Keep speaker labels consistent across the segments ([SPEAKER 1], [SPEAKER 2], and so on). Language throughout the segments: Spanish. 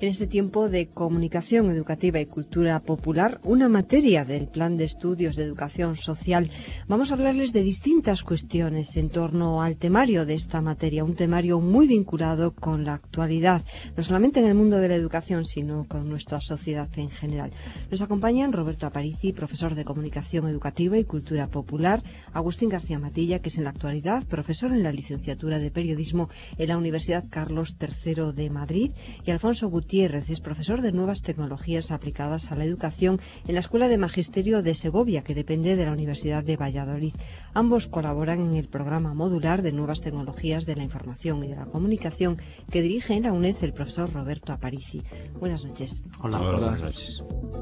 [SPEAKER 1] en este tiempo de comunicación educativa y cultura popular, una materia del Plan de Estudios de Educación Social. Vamos a hablarles de distintas cuestiones en torno al temario de esta materia, un temario muy vinculado con la actualidad, no solamente en el mundo de la educación, sino con nuestra sociedad en general. Nos acompañan Roberto Aparici, profesor de Comunicación Educativa y Cultura Popular, Agustín García Matilla, que es en la actualidad profesor en la licenciatura de Periodismo en la Universidad Carlos III de Madrid, y Alfonso Gutiérrez es profesor de Nuevas Tecnologías aplicadas a la educación en la Escuela de Magisterio de Segovia, que depende de la Universidad de Valladolid. Ambos colaboran en el programa modular de Nuevas Tecnologías de la Información y de la Comunicación que dirige en la UNED el profesor Roberto Aparici. Buenas noches.
[SPEAKER 2] Hola, buenas noches.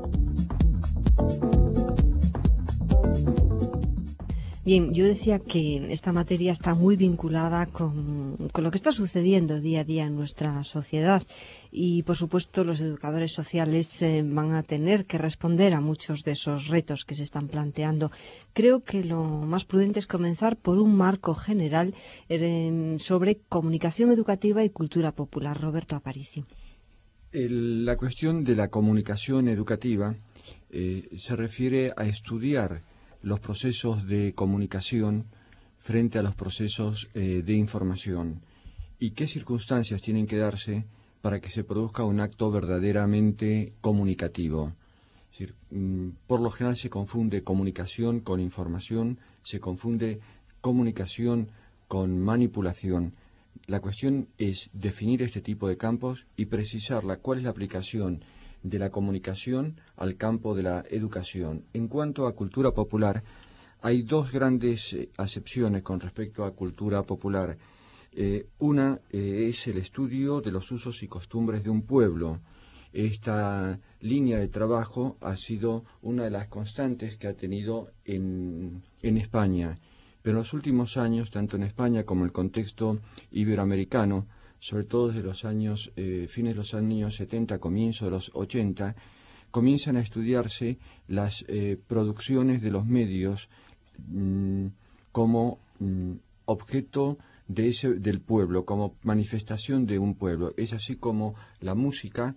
[SPEAKER 1] Bien, yo decía que esta materia está muy vinculada con lo que está sucediendo día a día en nuestra sociedad y, por supuesto, los educadores sociales van a tener que responder a muchos de esos retos que se están planteando. Creo que lo más prudente es comenzar por un marco general sobre comunicación educativa y cultura popular. Roberto Aparici.
[SPEAKER 2] La cuestión de la comunicación educativa se refiere a estudiar los procesos de comunicación frente a los procesos de información y qué circunstancias tienen que darse para que se produzca un acto verdaderamente comunicativo. Es decir, por lo general se confunde comunicación con información, se confunde comunicación con manipulación. La cuestión es definir este tipo de campos y precisarla cuál es la aplicación de la comunicación al campo de la educación. En cuanto a cultura popular, hay dos grandes acepciones con respecto a cultura popular. Una es el estudio de los usos y costumbres de un pueblo. Esta línea de trabajo ha sido una de las constantes que ha tenido en España. Pero en los últimos años, tanto en España como en el contexto iberoamericano, sobre todo desde los años, fines de los años 70, comienzo de los 80, comienzan a estudiarse las producciones de los medios como objeto del pueblo, como manifestación de un pueblo. Es así como la música,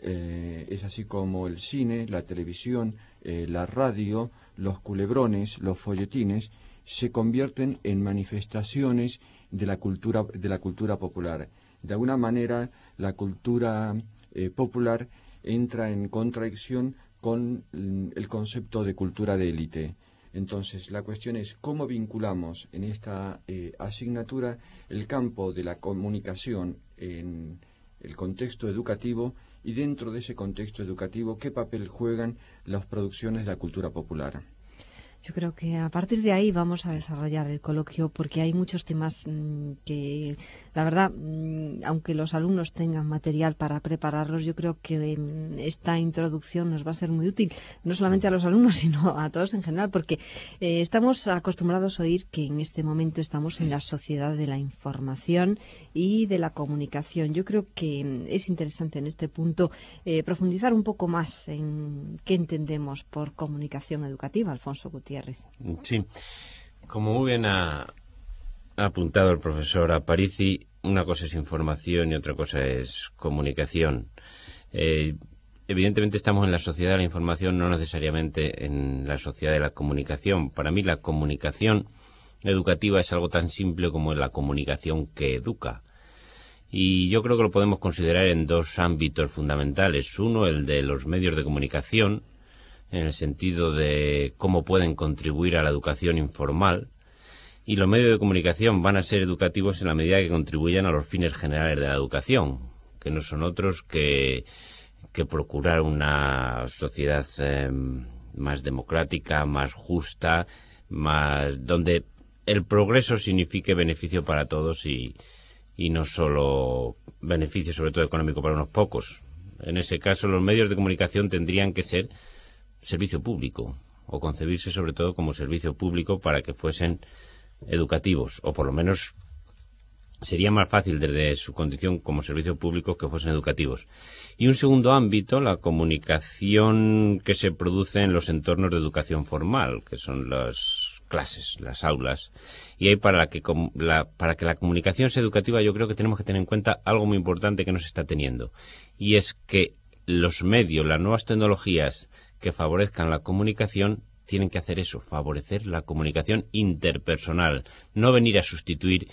[SPEAKER 2] es así como el cine, la televisión, la radio, los culebrones, los folletines, se convierten en manifestaciones de la cultura popular. De alguna manera, la cultura popular entra en contradicción con el concepto de cultura de élite. Entonces, la cuestión es cómo vinculamos en esta asignatura el campo de la comunicación en el contexto educativo y dentro de ese contexto educativo, qué papel juegan las producciones de la cultura popular.
[SPEAKER 1] Yo creo que a partir de ahí vamos a desarrollar el coloquio porque hay muchos temas que, la verdad, aunque los alumnos tengan material para prepararlos, yo creo que esta introducción nos va a ser muy útil, no solamente a los alumnos, sino a todos en general, porque estamos acostumbrados a oír que en este momento estamos en la sociedad de la información y de la comunicación. Yo creo que es interesante en este punto profundizar un poco más en qué entendemos por comunicación educativa. Alfonso Gutiérrez.
[SPEAKER 3] Sí, como muy bien ha apuntado el profesor Aparici, una cosa es información y otra cosa es comunicación. Evidentemente estamos en la sociedad de la información, no necesariamente en la sociedad de la comunicación. Para mí la comunicación educativa es algo tan simple como la comunicación que educa. Y yo creo que lo podemos considerar en dos ámbitos fundamentales. Uno, el de los medios de comunicación, en el sentido de cómo pueden contribuir a la educación informal, y los medios de comunicación van a ser educativos en la medida que contribuyan a los fines generales de la educación, que no son otros que procurar una sociedad más democrática, más justa, más donde el progreso signifique beneficio para todos y no solo beneficio, sobre todo económico, para unos pocos. En ese caso, los medios de comunicación tendrían que ser servicio público, o concebirse sobre todo como servicio público para que fuesen educativos, o por lo menos sería más fácil desde su condición como servicio público que fuesen educativos. Y un segundo ámbito, la comunicación que se produce en los entornos de educación formal, que son las clases, las aulas. Y ahí para que la comunicación sea educativa, yo creo que tenemos que tener en cuenta algo muy importante que no se está teniendo, y es que los medios, las nuevas tecnologías que favorezcan la comunicación tienen que hacer eso, favorecer la comunicación interpersonal, no venir a sustituir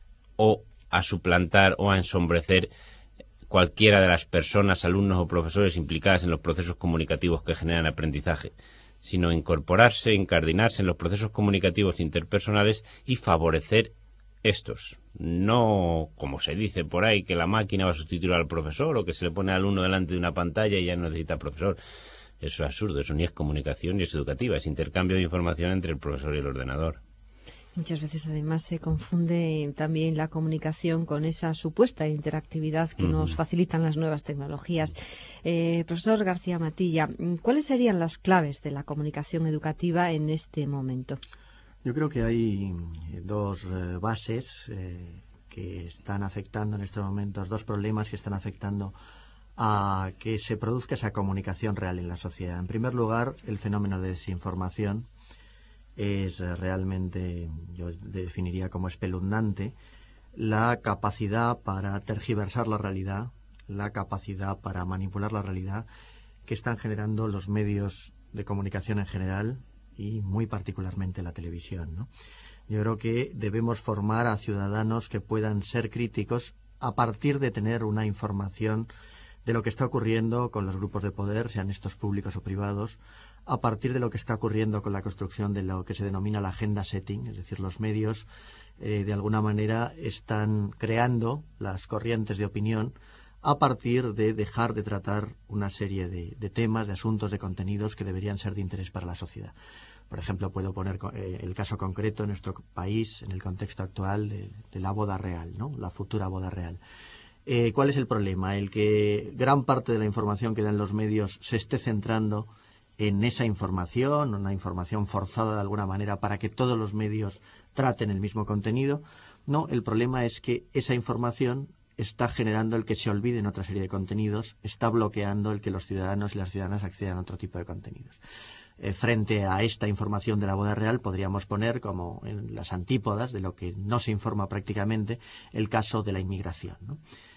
[SPEAKER 3] o a suplantar o a ensombrecer cualquiera de las personas, alumnos o profesores implicadas en los procesos comunicativos que generan aprendizaje, sino incorporarse, incardinarse en los procesos comunicativos interpersonales y favorecer estos. No, como se dice por ahí, que la máquina va a sustituir al profesor o que se le pone al alumno delante de una pantalla y ya no necesita profesor. Eso es absurdo, eso ni es comunicación ni es educativa, es intercambio de información entre el profesor y el ordenador.
[SPEAKER 1] Muchas veces además se confunde también la comunicación con esa supuesta interactividad que nos facilitan las nuevas tecnologías. Profesor García Matilla, ¿cuáles serían las claves de la comunicación educativa en este momento?
[SPEAKER 4] Yo creo que hay dos bases que están afectando en estos momentos, dos problemas que están afectando a que se produzca esa comunicación real en la sociedad. En primer lugar, el fenómeno de desinformación es realmente, yo definiría como espeluznante, la capacidad para tergiversar la realidad, la capacidad para manipular la realidad que están generando los medios de comunicación en general y muy particularmente la televisión, ¿no? Yo creo que debemos formar a ciudadanos que puedan ser críticos a partir de tener una información de lo que está ocurriendo con los grupos de poder, sean estos públicos o privados, a partir de lo que está ocurriendo con la construcción de lo que se denomina la agenda setting, es decir, los medios de alguna manera están creando las corrientes de opinión a partir de dejar de tratar una serie de temas, de asuntos, de contenidos que deberían ser de interés para la sociedad. Por ejemplo, puedo poner el caso concreto en nuestro país, en el contexto actual de la boda real, ¿no? La futura boda real. ¿Cuál es el problema? El que gran parte de la información que dan los medios se esté centrando en esa información, una información forzada de alguna manera para que todos los medios traten el mismo contenido. No, el problema es que esa información está generando el que se olviden otra serie de contenidos, está bloqueando el que los ciudadanos y las ciudadanas accedan a otro tipo de contenidos. Frente a esta información de la boda real podríamos poner como en las antípodas de lo que no se informa prácticamente el caso de la inmigración, ¿no?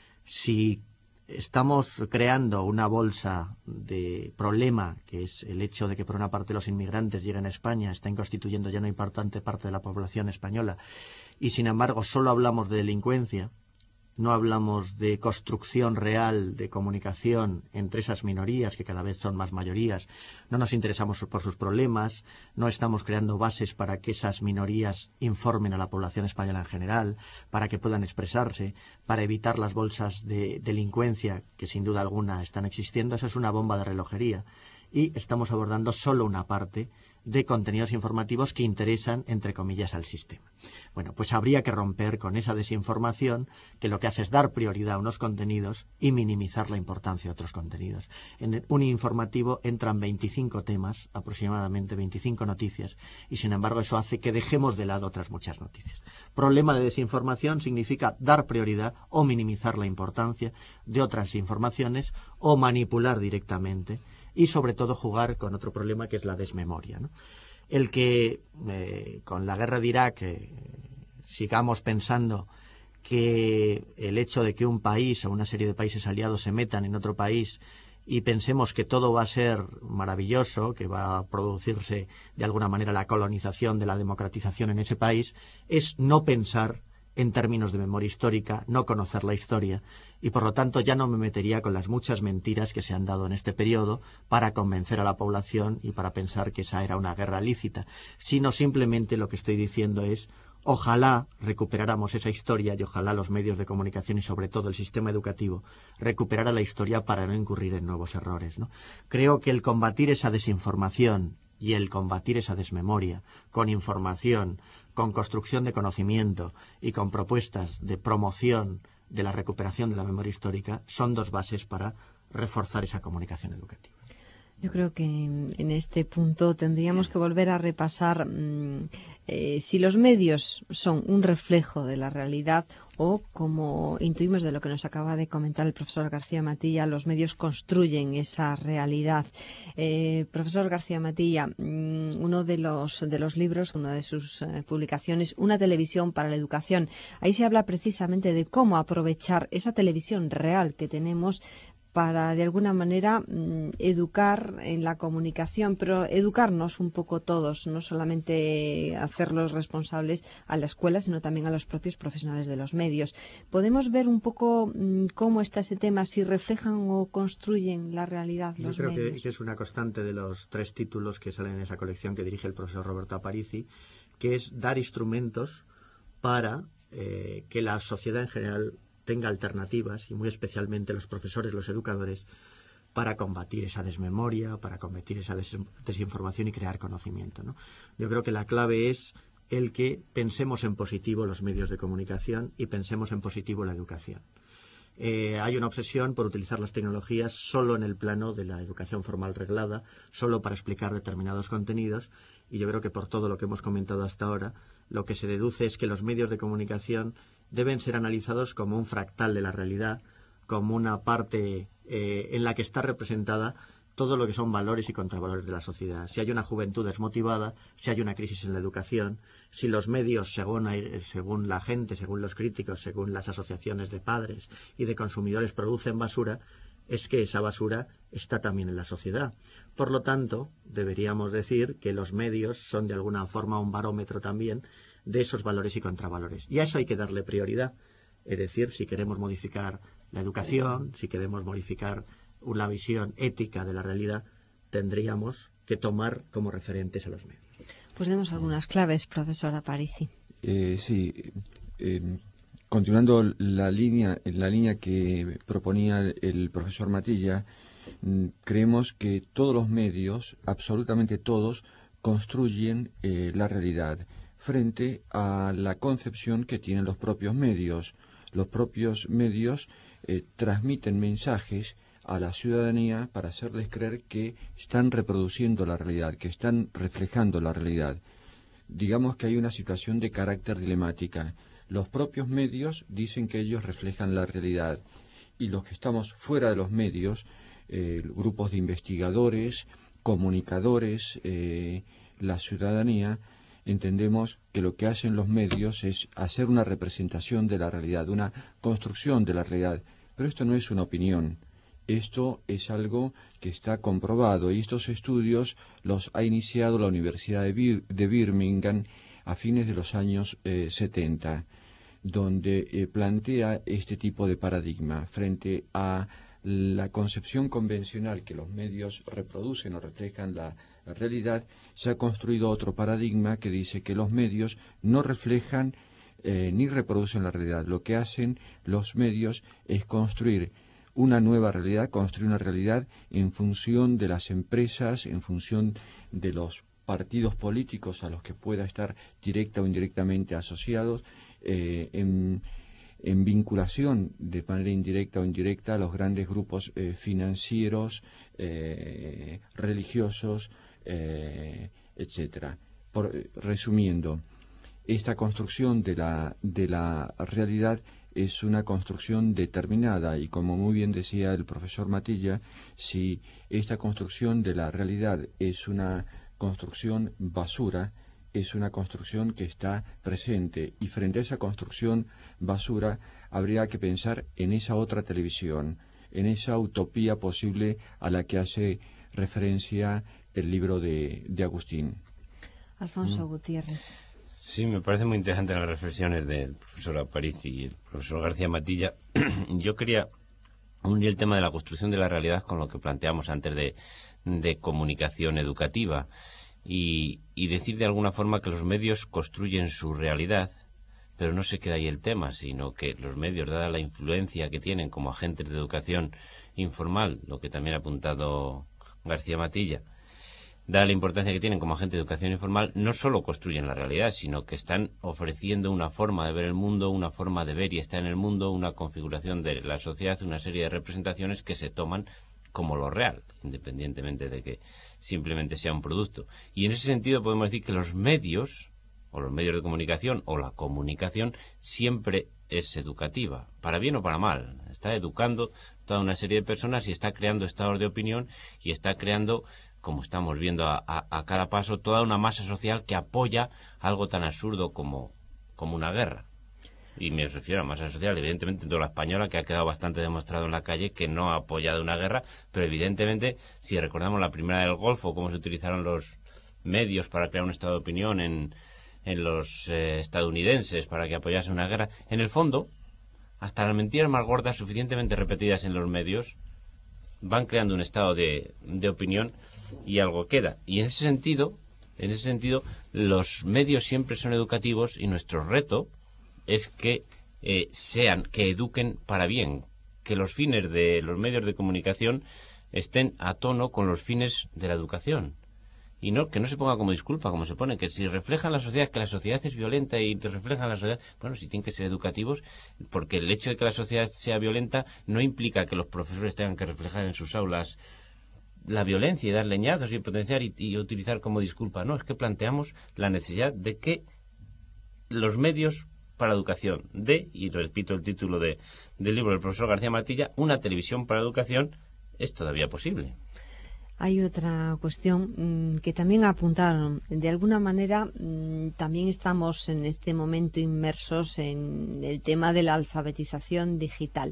[SPEAKER 4] Si estamos creando una bolsa de problema, que es el hecho de que por una parte los inmigrantes lleguen a España, están constituyendo ya una importante parte de la población española, y sin embargo solo hablamos de delincuencia, no hablamos de construcción real, de comunicación entre esas minorías, que cada vez son más mayorías, no nos interesamos por sus problemas, no estamos creando bases para que esas minorías informen a la población española en general, para que puedan expresarse, para evitar las bolsas de delincuencia que sin duda alguna están existiendo. Eso es una bomba de relojería y estamos abordando solo una parte de contenidos informativos que interesan, entre comillas, al sistema. Bueno, pues habría que romper con esa desinformación que lo que hace es dar prioridad a unos contenidos y minimizar la importancia de otros contenidos. En un informativo entran 25 temas, aproximadamente 25 noticias, y sin embargo eso hace que dejemos de lado otras muchas noticias. Problema de desinformación significa dar prioridad o minimizar la importancia de otras informaciones o manipular directamente y sobre todo jugar con otro problema que es la desmemoria, ¿no? El que con la guerra de Irak sigamos pensando que el hecho de que un país o una serie de países aliados se metan en otro país y pensemos que todo va a ser maravilloso, que va a producirse de alguna manera la colonización de la democratización en ese país, es no pensar en términos de memoria histórica, no conocer la historia, y por lo tanto ya no me metería con las muchas mentiras que se han dado en este periodo para convencer a la población y para pensar que esa era una guerra lícita, sino simplemente lo que estoy diciendo es ojalá recuperáramos esa historia y ojalá los medios de comunicación y sobre todo el sistema educativo recuperara la historia para no incurrir en nuevos errores, ¿no? Creo que el combatir esa desinformación y el combatir esa desmemoria con información, con construcción de conocimiento y con propuestas de promoción de la recuperación de la memoria histórica son dos bases para reforzar esa comunicación educativa.
[SPEAKER 1] Yo creo que en este punto tendríamos que volver a repasar si los medios son un reflejo de la realidad o, como intuimos de lo que nos acaba de comentar el profesor García Matilla, los medios construyen esa realidad. Profesor García Matilla, uno de los libros, una de sus publicaciones, Una televisión para la educación, ahí se habla precisamente de cómo aprovechar esa televisión real que tenemos para de alguna manera educar en la comunicación, pero educarnos un poco todos, no solamente hacerlos responsables a la escuela, sino también a los propios profesionales de los medios. ¿Podemos ver un poco cómo está ese tema, si reflejan o construyen la realidad los medios?
[SPEAKER 4] Yo creo que es una constante de los 3 títulos que salen en esa colección que dirige el profesor Roberto Aparici, que es dar instrumentos para que la sociedad en general tenga alternativas, y muy especialmente los profesores, los educadores, para combatir esa desmemoria, para combatir esa desinformación y crear conocimiento, ¿no? Yo creo que la clave es el que pensemos en positivo los medios de comunicación y pensemos en positivo la educación. Hay una obsesión por utilizar las tecnologías solo en el plano de la educación formal reglada, solo para explicar determinados contenidos, y yo creo que por todo lo que hemos comentado hasta ahora, lo que se deduce es que los medios de comunicación deben ser analizados como un fractal de la realidad, como una parte en la que está representada todo lo que son valores y contravalores de la sociedad. Si hay una juventud desmotivada, si hay una crisis en la educación, si los medios, según la gente, según los críticos, según las asociaciones de padres y de consumidores producen basura, es que esa basura está también en la sociedad. Por lo tanto, deberíamos decir que los medios son de alguna forma un barómetro también de esos valores y contravalores. Y a eso hay que darle prioridad. Es decir, si queremos modificar la educación, si queremos modificar una visión ética de la realidad, tendríamos que tomar como referentes a los medios.
[SPEAKER 1] Pues demos algunas claves, profesor Aparici.
[SPEAKER 2] Continuando en la línea que proponía el profesor Matilla, creemos que todos los medios, absolutamente todos, construyen la realidad frente a la concepción que tienen los propios medios. Los propios medios transmiten mensajes a la ciudadanía para hacerles creer que están reproduciendo la realidad, que están reflejando la realidad. Digamos que hay una situación de carácter dilemática. Los propios medios dicen que ellos reflejan la realidad, y los que estamos fuera de los medios, grupos de investigadores, comunicadores, la ciudadanía, entendemos que lo que hacen los medios es hacer una representación de la realidad, una construcción de la realidad. Pero esto no es una opinión, esto es algo que está comprobado, y estos estudios los ha iniciado la Universidad de Birmingham a fines de los años 70, donde plantea este tipo de paradigma frente a la concepción convencional que los medios reproducen o reflejan la realidad. Se ha construido otro paradigma que dice que los medios no reflejan ni reproducen la realidad. Lo que hacen los medios es construir una nueva realidad, construir una realidad en función de las empresas, en función de los partidos políticos a los que pueda estar directa o indirectamente asociados, en vinculación de manera indirecta o indirecta a los grandes grupos financieros, religiosos, etcétera. Resumiendo, esta construcción de la realidad es una construcción determinada, y como muy bien decía el profesor Matilla, si esta construcción de la realidad es una construcción basura, es una construcción que está presente, y frente a esa construcción basura habría que pensar en esa otra televisión, en esa utopía posible a la que hace referencia el libro de Agustín.
[SPEAKER 1] Alfonso Gutiérrez.
[SPEAKER 3] Sí, me parecen muy interesantes las reflexiones del profesor Aparici y el profesor García Matilla. Yo quería unir el tema de la construcción de la realidad con lo que planteamos antes de comunicación educativa, y decir de alguna forma que los medios construyen su realidad, pero no se queda ahí el tema, sino que los medios, dada la influencia que tienen como agentes de educación informal, lo que también ha apuntado García Matilla, dada la importancia que tienen como agentes de educación informal, no solo construyen la realidad, sino que están ofreciendo una forma de ver el mundo, una forma de ver y estar en el mundo, una configuración de la sociedad, una serie de representaciones que se toman como lo real, independientemente de que simplemente sea un producto. Y en ese sentido podemos decir que los medios, o los medios de comunicación, o la comunicación, siempre es educativa, para bien o para mal. Está educando toda una serie de personas y está creando estados de opinión, y está creando, como estamos viendo a cada paso, toda una masa social que apoya algo tan absurdo como una guerra. y me refiero a masa social, evidentemente toda la española, que ha quedado bastante demostrado en la calle que no ha apoyado una guerra, pero evidentemente, si recordamos la primera del Golfo, cómo se utilizaron los medios para crear un estado de opinión en los estadounidenses para que apoyase una guerra, en el fondo, hasta las mentiras más gordas, suficientemente repetidas en los medios, van creando un estado de opinión y algo queda. Y en ese sentido, los medios siempre son educativos y nuestro reto es que que eduquen para bien, que los fines de los medios de comunicación estén a tono con los fines de la educación. Y que no se ponga como disculpa, como se pone, que si reflejan la sociedad, que la sociedad es violenta y te reflejan la sociedad, bueno, si tienen que ser educativos, porque el hecho de que la sociedad sea violenta no implica que los profesores tengan que reflejar en sus aulas la violencia y dar leñazos y potenciar y utilizar como disculpa. No, es que planteamos la necesidad de que los medios para la educación y repito el título del libro del profesor García Matilla, una televisión para la educación, es todavía posible.
[SPEAKER 1] Hay otra cuestión que también apuntaron. De alguna manera, también estamos en este momento inmersos en el tema de la alfabetización digital.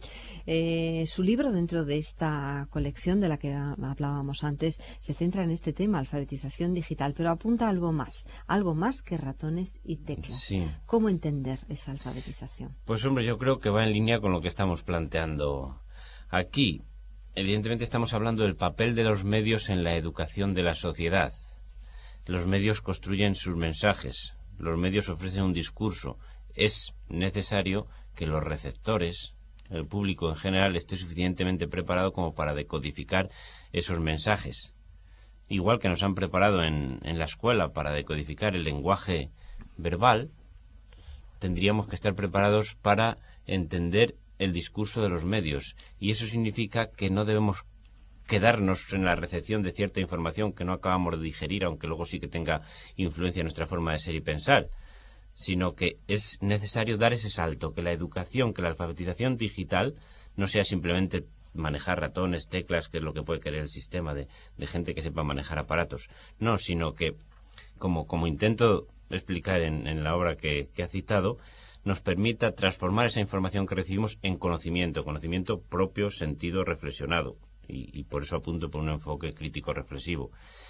[SPEAKER 1] Su libro, dentro de esta colección de la que hablábamos antes, se centra en este tema, alfabetización digital, pero apunta algo más que ratones y teclas.
[SPEAKER 3] Sí.
[SPEAKER 1] ¿Cómo entender esa alfabetización?
[SPEAKER 3] Pues hombre, yo creo que va en línea con lo que estamos planteando aquí. Evidentemente estamos hablando del papel de los medios en la educación de la sociedad. Los medios construyen sus mensajes, los medios ofrecen un discurso. Es necesario que los receptores, el público en general, esté suficientemente preparado como para decodificar esos mensajes. Igual que nos han preparado en la escuela para decodificar el lenguaje verbal, tendríamos que estar preparados para entender el discurso de los medios, y eso significa que no debemos quedarnos en la recepción de cierta información que no acabamos de digerir, aunque luego sí que tenga influencia en nuestra forma de ser y pensar, sino que es necesario dar ese salto, que la educación, que la alfabetización digital no sea simplemente manejar ratones, teclas, que es lo que puede querer el sistema de gente que sepa manejar aparatos, no, sino que como intento explicar en la obra que ha citado, nos permita transformar esa información que recibimos en conocimiento propio, sentido, reflexionado. Y por eso apunto por un enfoque crítico reflexivo.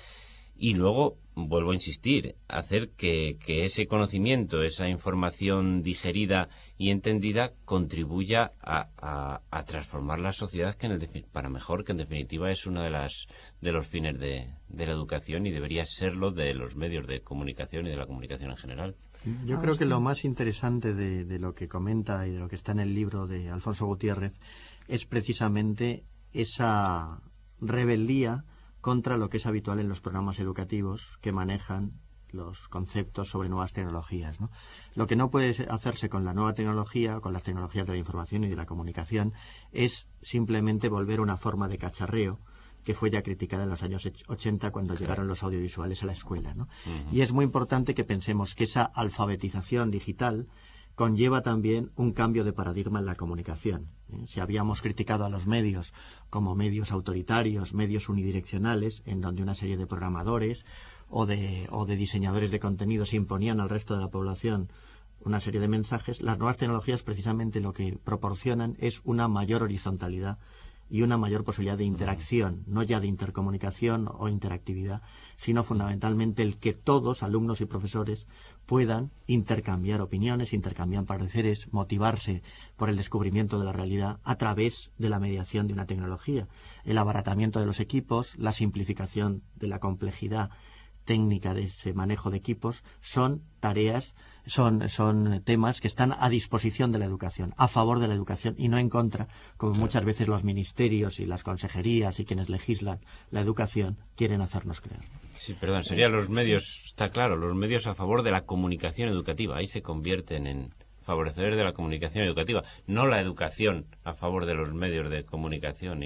[SPEAKER 3] Y luego, vuelvo a insistir, hacer que ese conocimiento, esa información digerida y entendida, contribuya a transformar la sociedad para mejor, que en definitiva es uno de los fines de la educación y debería serlo de los medios de comunicación y de la comunicación en general.
[SPEAKER 4] Yo creo que lo más interesante de lo que comenta y de lo que está en el libro de Alfonso Gutiérrez es precisamente esa rebeldía contra lo que es habitual en los programas educativos que manejan los conceptos sobre nuevas tecnologías, ¿no? Lo que no puede hacerse con la nueva tecnología, con las tecnologías de la información y de la comunicación, es simplemente volver a una forma de cacharreo que fue ya criticada en los años 80 cuando llegaron los audiovisuales a la escuela, ¿no? Y es muy importante que pensemos que esa alfabetización digital conlleva también un cambio de paradigma en la comunicación. Si habíamos criticado a los medios como medios autoritarios, medios unidireccionales, en donde una serie de programadores o de diseñadores de contenido se imponían al resto de la población una serie de mensajes, las nuevas tecnologías precisamente lo que proporcionan es una mayor horizontalidad y una mayor posibilidad de interacción, no ya de intercomunicación o interactividad, sino fundamentalmente el que todos, alumnos y profesores, puedan intercambiar opiniones, intercambiar pareceres, motivarse por el descubrimiento de la realidad a través de la mediación de una tecnología. El abaratamiento de los equipos, la simplificación de la complejidad técnica de ese manejo de equipos son tareas, son temas que están a disposición de la educación, a favor de la educación y no en contra, como muchas veces los ministerios y las consejerías y quienes legislan la educación quieren hacernos creer.
[SPEAKER 3] Sí, perdón, serían los medios, está claro, los medios a favor de la comunicación educativa, ahí se convierten en favorecedores de la comunicación educativa, no la educación a favor de los medios de comunicación y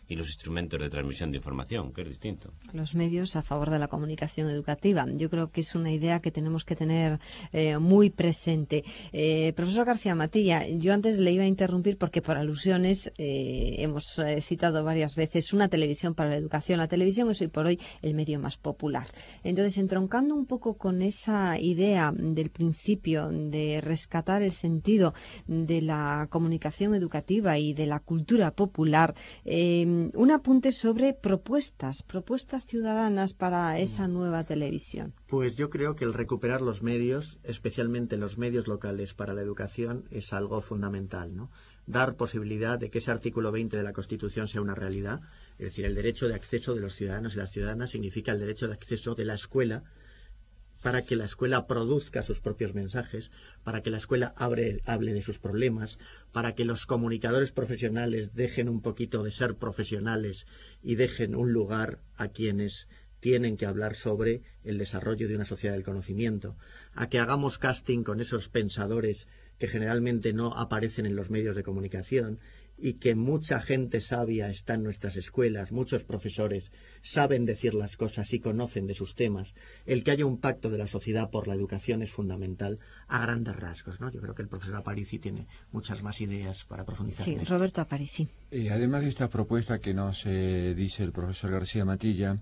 [SPEAKER 3] y los instrumentos de transmisión de información, que es distinto.
[SPEAKER 1] Los medios a favor de la comunicación educativa. Yo creo que es una idea que tenemos que tener muy presente. Profesor García Matilla, yo antes le iba a interrumpir porque por alusiones hemos citado varias veces una televisión para la educación. La televisión es hoy por hoy el medio más popular. Entonces, entroncando un poco con esa idea del principio de rescatar el sentido de la comunicación educativa y de la cultura popular, un apunte sobre propuestas ciudadanas para esa nueva televisión.
[SPEAKER 4] Pues yo creo que el recuperar los medios, especialmente los medios locales para la educación, es algo fundamental, ¿no? Dar posibilidad de que ese artículo 20 de la Constitución sea una realidad, es decir, el derecho de acceso de los ciudadanos y las ciudadanas significa el derecho de acceso de la escuela, para que la escuela produzca sus propios mensajes, para que la escuela hable de sus problemas, para que los comunicadores profesionales dejen un poquito de ser profesionales y dejen un lugar a quienes tienen que hablar sobre el desarrollo de una sociedad del conocimiento, a que hagamos casting con esos pensadores que generalmente no aparecen en los medios de comunicación y que mucha gente sabia está en nuestras escuelas, muchos profesores saben decir las cosas y conocen de sus temas. El que haya un pacto de la sociedad por la educación es fundamental a grandes rasgos, ¿no? Yo creo que el profesor Aparici tiene muchas más ideas para profundizar.
[SPEAKER 1] Sí, Roberto Aparici.
[SPEAKER 2] Además de esta propuesta que nos dice el profesor García Matilla,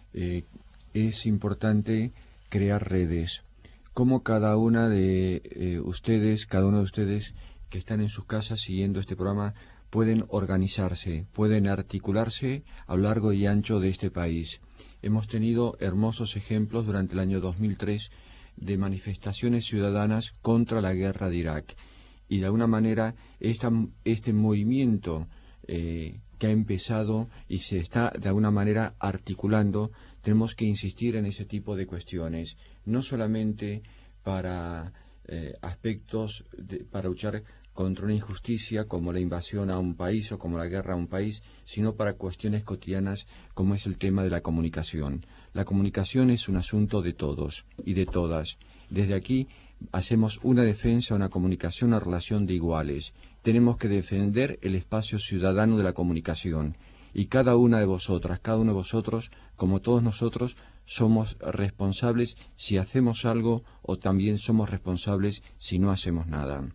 [SPEAKER 2] es importante crear redes. Como cada una de ustedes, cada uno de ustedes que están en sus casas siguiendo este programa, pueden organizarse, pueden articularse a lo largo y ancho de este país. Hemos tenido hermosos ejemplos durante el año 2003 de manifestaciones ciudadanas contra la guerra de Irak. Y de alguna manera este movimiento que ha empezado y se está de alguna manera articulando, tenemos que insistir en ese tipo de cuestiones, no solamente para aspectos para luchar contra una injusticia como la invasión a un país o como la guerra a un país, sino para cuestiones cotidianas como es el tema de la comunicación. La comunicación es un asunto de todos y de todas. Desde aquí hacemos una defensa, una comunicación, una relación de iguales. Tenemos que defender el espacio ciudadano de la comunicación. Y cada una de vosotras, cada uno de vosotros, como todos nosotros, somos responsables si hacemos algo o también somos responsables si no hacemos nada.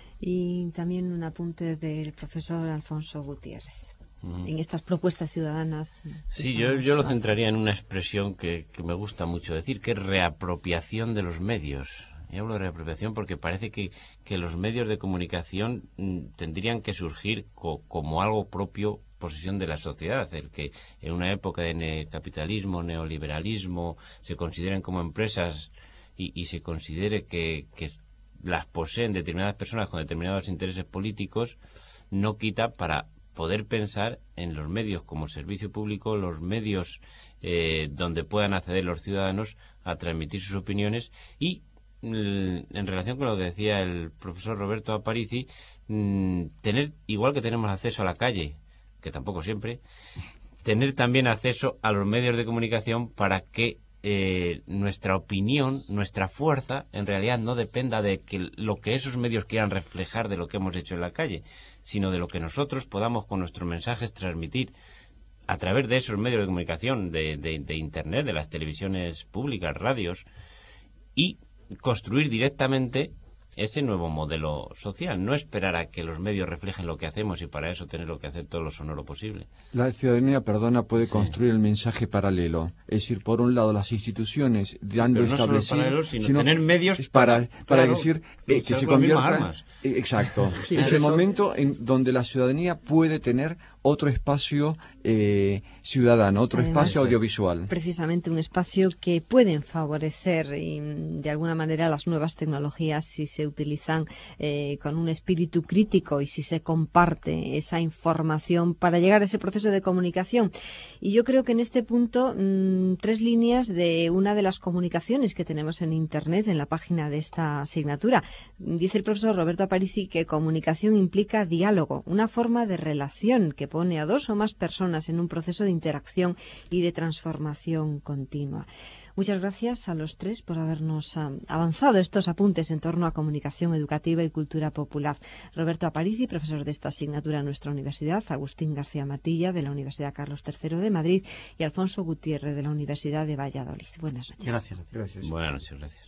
[SPEAKER 1] Y también un apunte del profesor Alfonso Gutiérrez. En estas propuestas ciudadanas.
[SPEAKER 3] Sí, yo lo centraría en una expresión que me gusta mucho decir, que es reapropiación de los medios. Y hablo de reapropiación porque parece que los medios de comunicación tendrían que surgir como algo propio, posesión de la sociedad, el que en una época de capitalismo, neoliberalismo, se consideren como empresas y se considere que las poseen determinadas personas con determinados intereses políticos, no quita para poder pensar en los medios como servicio público, los medios donde puedan acceder los ciudadanos a transmitir sus opiniones y, en relación con lo que decía el profesor Roberto Aparici, tener, igual que tenemos acceso a la calle, que tampoco siempre, tener también acceso a los medios de comunicación para que nuestra opinión, nuestra fuerza, en realidad no dependa de que lo que esos medios quieran reflejar de lo que hemos hecho en la calle, sino de lo que nosotros podamos con nuestros mensajes transmitir a través de esos medios de comunicación, de Internet, de las televisiones públicas, radios, y construir directamente ese nuevo modelo social, no esperar a que los medios reflejen lo que hacemos y para eso tener que hacer todo lo sonoro posible.
[SPEAKER 2] La ciudadanía, puede construir el mensaje paralelo, es decir, por un lado las instituciones dando
[SPEAKER 3] establecido, sino tener medios
[SPEAKER 2] para decir que se convierta. Exacto.
[SPEAKER 4] Sí,
[SPEAKER 2] es el momento en donde la ciudadanía puede tener otro espacio ciudadano, otro espacio audiovisual.
[SPEAKER 1] Precisamente un espacio que pueden favorecer de alguna manera las nuevas tecnologías si se utilizan con un espíritu crítico y si se comparte esa información para llegar a ese proceso de comunicación. Y yo creo que en este punto 3 líneas de una de las comunicaciones que tenemos en Internet, en la página de esta asignatura. Dice el profesor Roberto Aparici que comunicación implica diálogo, una forma de relación que pone a 2 o más personas en un proceso de interacción y de transformación continua. Muchas gracias a los tres por habernos avanzado estos apuntes en torno a comunicación educativa y cultura popular. Roberto Aparici, profesor de esta asignatura en nuestra universidad, Agustín García Matilla, de la Universidad Carlos III de Madrid, y Alfonso Gutiérrez, de la Universidad de Valladolid. Buenas noches.
[SPEAKER 4] Gracias.
[SPEAKER 3] Buenas noches, gracias.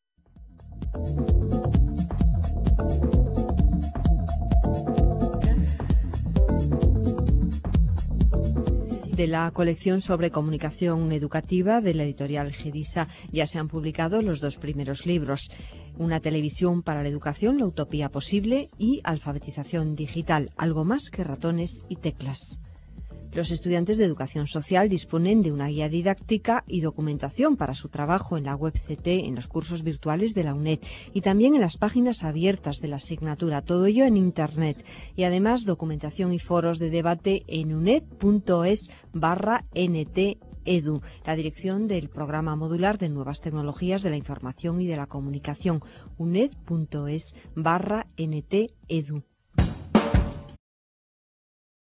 [SPEAKER 1] De la colección sobre comunicación educativa de la editorial Gedisa ya se han publicado los 2 primeros libros: Una televisión para la educación, la utopía posible, y Alfabetización digital, algo más que ratones y teclas. Los estudiantes de educación social disponen de una guía didáctica y documentación para su trabajo en la web CT, en los cursos virtuales de la UNED y también en las páginas abiertas de la asignatura, todo ello en Internet, y además documentación y foros de debate en uned.es/nt-edu, la dirección del programa modular de nuevas tecnologías de la información y de la comunicación, uned.es/nt-edu.